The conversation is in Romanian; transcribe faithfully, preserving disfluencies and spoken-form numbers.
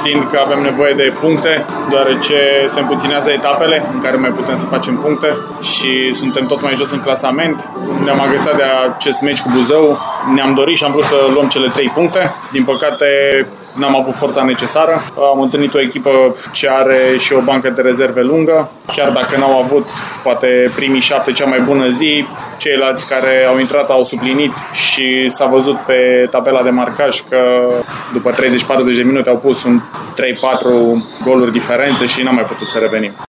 știind că avem nevoie de puncte, deoarece se împuținează etapele în care mai putem să facem puncte și suntem tot mai jos în clasament. Ne-am agățat de acest meci cu Buzău, ne-am dorit și am vrut să luăm cele trei puncte. Din păcate, n-am avut forța necesară. Am întâlnit o echipă ce are și o bancă de rezerve lungă. Chiar dacă n-au avut poate primii șapte cea mai bună zi, ceilalți care au intrat au suplinit și s-a văzut pe tabela de marcaj că după treizeci patruzeci de minute au pus un trei patru goluri diferență și n-am mai putut să revenim.